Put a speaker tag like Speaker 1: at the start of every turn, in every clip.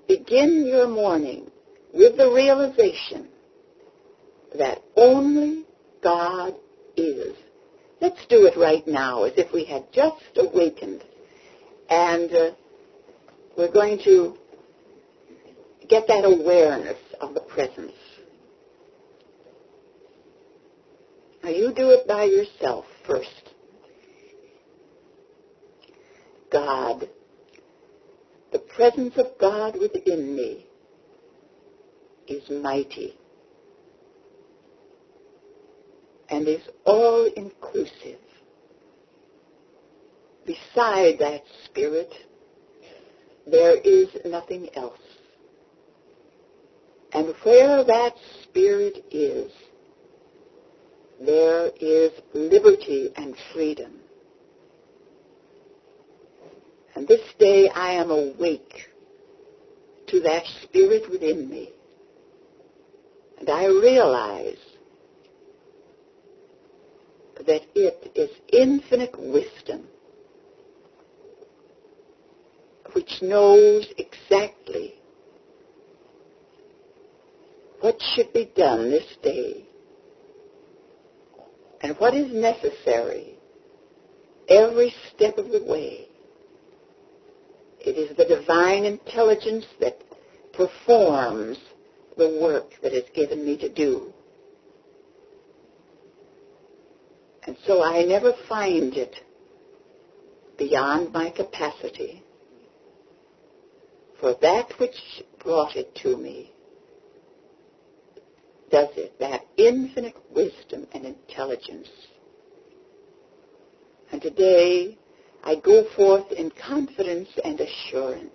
Speaker 1: begin your morning with the realization that only God is. Let's do it right now as if we had just awakened. And we're going to get that awareness of the presence. Now you do it by yourself first. God, the presence of God within me is mighty and is all-inclusive. Beside that Spirit, there is nothing else. And where that Spirit is, there is liberty and freedom. And this day I am awake to that Spirit within me. And I realize that it is infinite wisdom which knows exactly what should be done this day and what is necessary every step of the way. It is the divine intelligence that performs the work that is given me to do. And so I never find it beyond my capacity. For that which brought it to me does it, that infinite wisdom and intelligence. And today I go forth in confidence and assurance,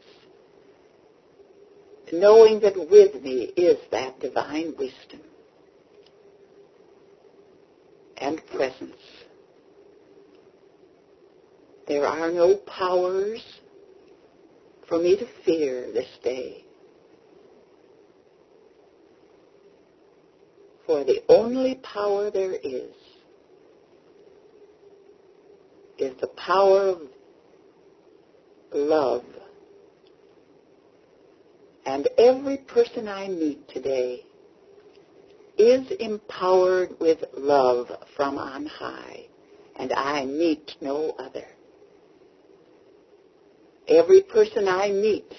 Speaker 1: knowing that with me is that divine wisdom and presence. There are no powers for me to fear this day. For the only power there is the power of love. And every person I meet today is empowered with love from on high, and I meet no other. Every person I meet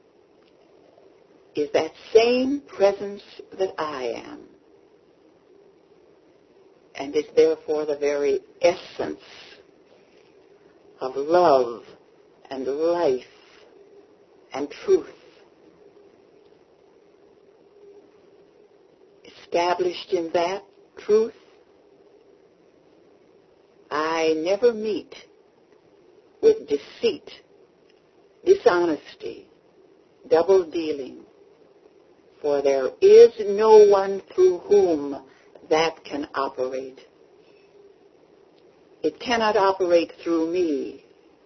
Speaker 1: is that same presence that I am, and is therefore the very essence of love and life and truth. Established in that truth, I never meet with deceit, dishonesty, double-dealing, for there is no one through whom that can operate. It cannot operate through me.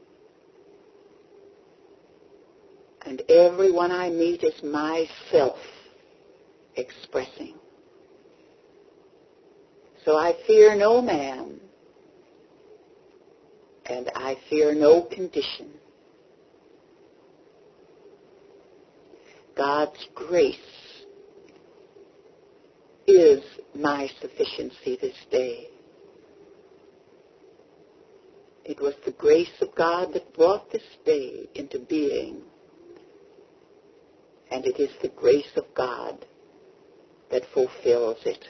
Speaker 1: And everyone I meet is myself expressing. So I fear no man, and I fear no condition. God's grace is my sufficiency this day. It was the grace of God that brought this day into being, and it is the grace of God that fulfills it.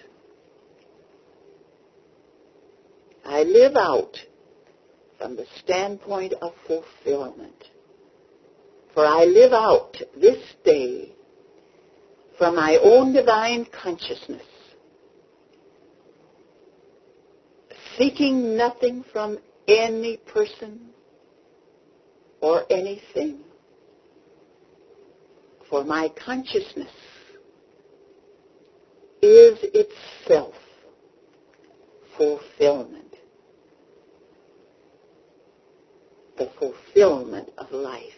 Speaker 1: I live out from the standpoint of fulfillment, for I live out this day from my own divine consciousness, seeking nothing from any person or anything. For my consciousness is itself fulfillment, the fulfillment of life.